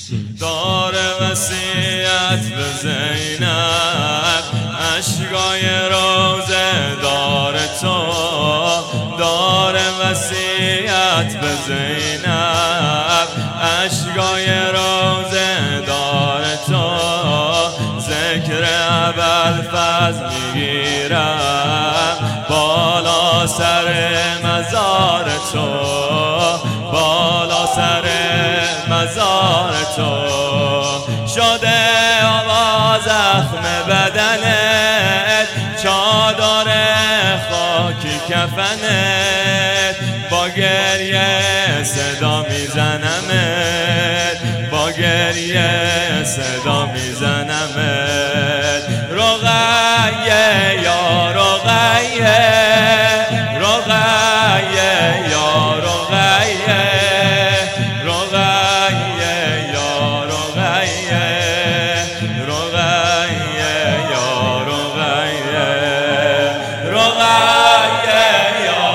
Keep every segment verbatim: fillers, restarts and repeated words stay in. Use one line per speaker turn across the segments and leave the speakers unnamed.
داره وصیت به زینب، اشکای روزه دار تو. داره وصیت به زینب، اشکای روزه دار تو. ذکر ابوالفضل میگیرم بالا سر مزار تو، بالا سر مزار تو. شده آواز زخم بدنت، چادر خاکی کفنت. با گریه صدا میزنمت، با گریه صدا میزنمت. رقیه یا رقیه، رقیه یا رقیه، رقیه یا رقیه، رقیه یا رقیه، رقیه یا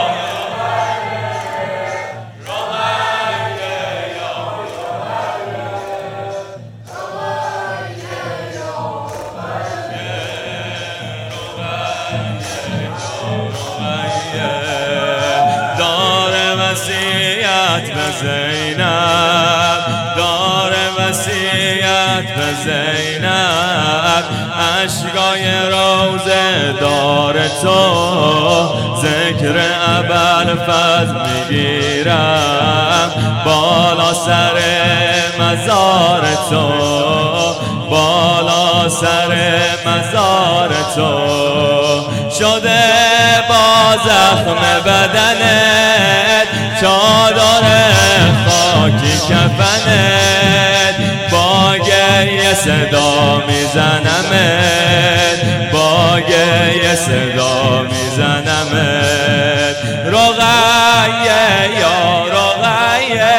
به زینب، داره وصیت به زینب، اشکای روزه دار تو. ذکر ابوالفضل میگیرم بالا سر مزار تو، بالا سر مزار تو. شده با زخم بدنت، چادر خاکی کفنت. با گریه صدا میزنمت، با گریه صدا میزنمت. رقیه یا رقیه،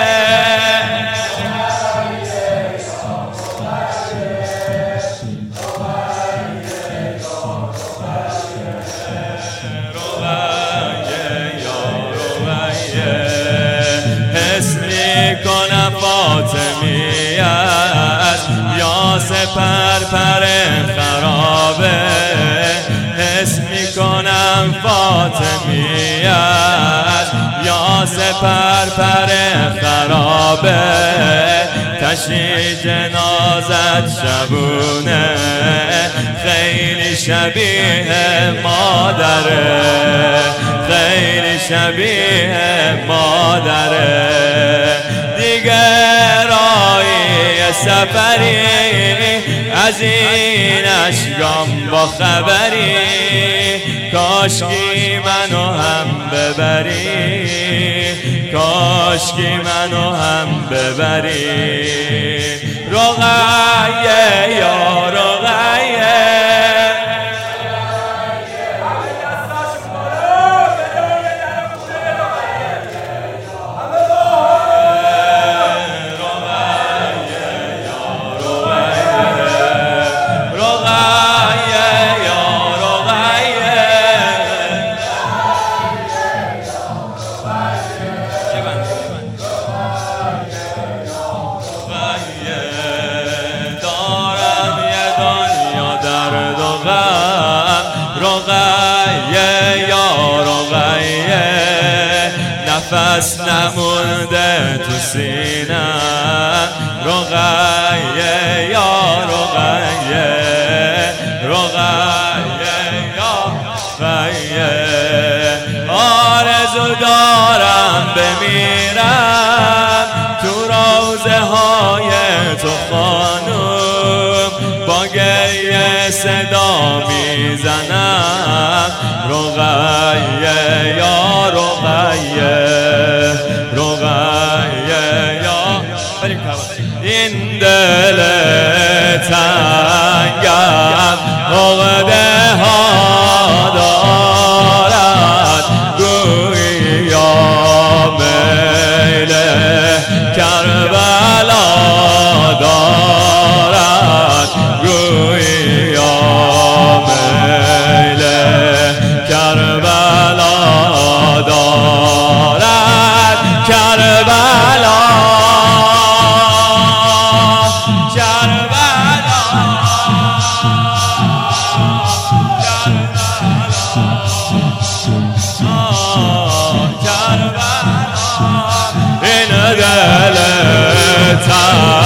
کنم فاطمیت یا سپر پر خرابه. حس میکنم فاطمیت یا سپر پر خرابه. تشییع جنازت شبونه، خیلی شبیه مادره، خیلی شبیه مادره. دیگه راهی سفری از این اشکام با خبری، کاشکی منو هم ببری، کاشکی منو هم ببری. رقیه یا رقیه، رقیه یا رقیه. نفس نمونده تو سینم، رقیه یا رقیه، رقیه یا رقیه. آرزو دارم بمیرم تو روزه های تو خانم، با گریه صدا میزنم. رقیه یا رقیه، رقیه یا. این دل تنگم عقده ها دارد، گویی یا میل کربلا دارد، گویی یا میل کربلا دارد، کربلا. یا